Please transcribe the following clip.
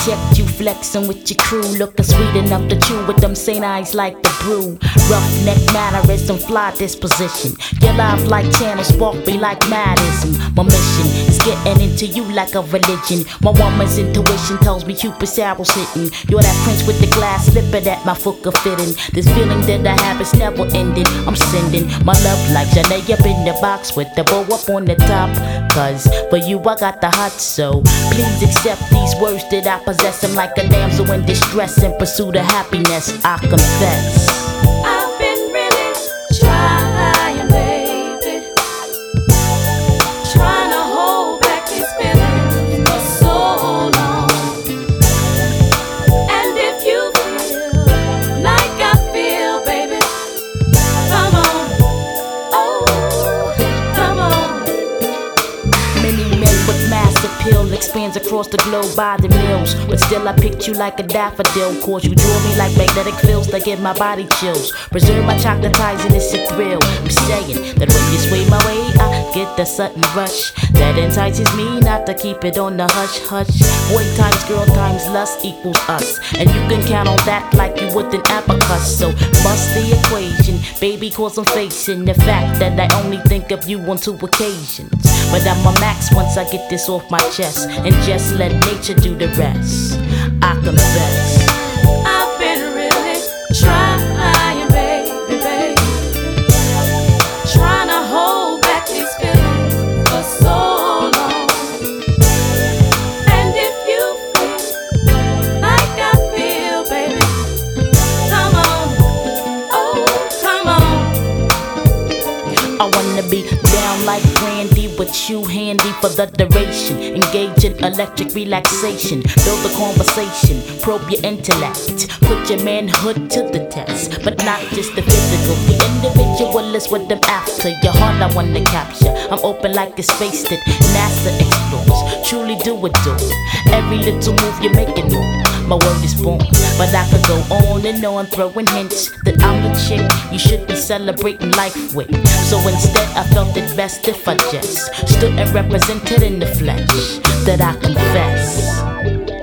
checked you flexing with your crew, looking sweet enough to chew with them St. Eyes like the brew. Roughneck mannerism, fly disposition. Your life like channel, spark me like madism. My mission is getting into you like a religion. My woman's intuition tells me Cupid's arrow's hitting. You're that prince with the glass slipper that my foot could fit in. This feeling that I have is never ending. I'm sending my love like Janae up in the box with the bow up on the top. Cause for you I got the hot, so please accept these words that I possess. I'm like a damsel in distress in pursuit of happiness, I confess. I've been really trying, baby, trying to hold back these feelings for so long. And if you feel like I feel, baby, come on, oh, come on. Many men with mass appeal expands across the globe by the mills, but still I picked you like a daffodil. Cause you draw me like magnetic fields that give my body chills. Preserve my chocolate pies and it's a thrill. I'm saying that when you sway my way, I get the sudden rush that entices me not to keep it on the hush hush. Boy times girl times lust equals us, and you can count on that like you would an abacus. So bust the equation, baby, cause I'm facing the fact that I only think of you on 2 occasions. But I'm a max once I get this off my chest, and just let nature do the rest, I confess. I've been really trying, baby, trying to hold back these feelings for so long. And if you feel like I feel, baby, come on, oh, come on. I wanna be down like Brandy with you handy for the duration. Engage in electric relaxation. Build a conversation, probe your intellect. Put your manhood to the test, but not just the physical. The individual is what I'm after. Your heart I wanna capture. I'm open like a space that NASA explores. Truly do adore every little move you make it move. My word is born, but I could go on and on, throwing hints that I'm the chick you should be celebrating life with. So instead I felt it best if I just stood and represented in the flesh that I confess.